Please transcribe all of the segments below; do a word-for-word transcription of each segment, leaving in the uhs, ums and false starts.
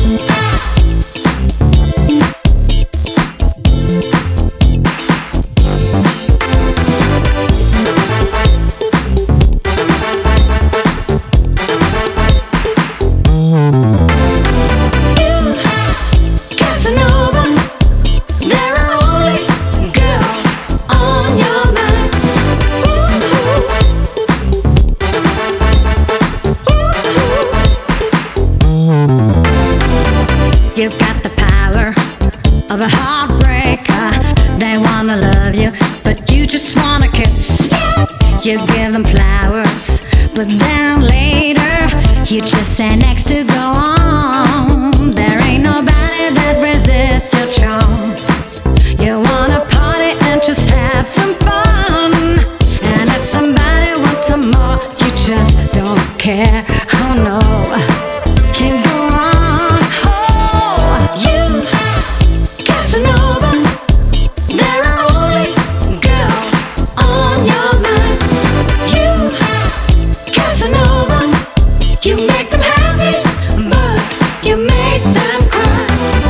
You got the power of a heartbreaker. They wanna love you, but you just wanna kiss. You give them flowers, but then later you just say next to go on. There ain't nobody that resists your charm. You wanna party and just have some fun. And if somebody wants some more, you just don't care. Oh no. You go on. Oh, you Casanova. There are only girls on your mind. You Casanova. You make them happy, but you make them cry.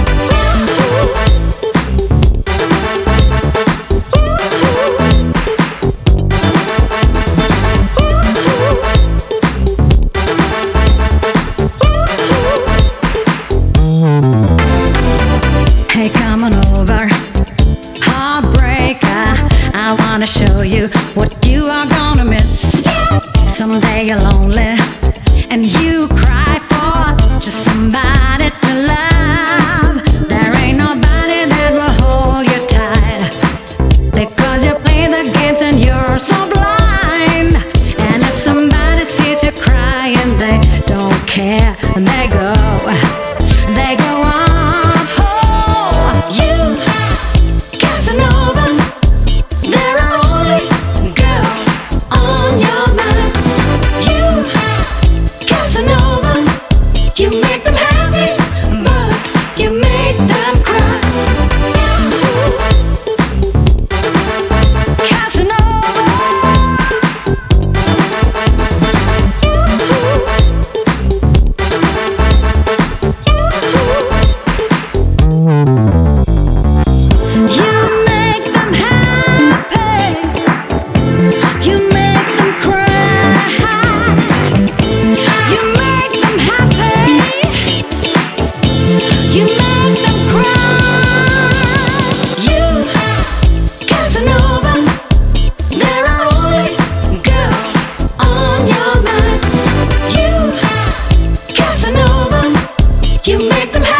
Hey, come on over, heartbreaker. I wanna show you what you are gonna miss. Someday you're lonely and you cry for just somebody to love. There ain't nobody that will hold you tight, because you play the games and you're so blind. And if somebody sees you crying, they don't care, and they go, they go on. Oh, you Casanova. There are only girls on your mind. You Casanova. You make them happy, but you make them cry. Casanova. You make them happy. You make them cry. You make them happy. You make them cry. You Casanova. There are only girls on your mind. You Casanova. You make them happy.